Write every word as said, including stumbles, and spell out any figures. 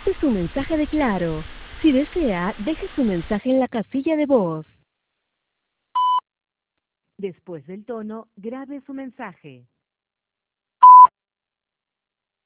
Este es su mensaje de Claro. Si desea, deje su mensaje en la casilla de voz. Después del tono, grabe su mensaje.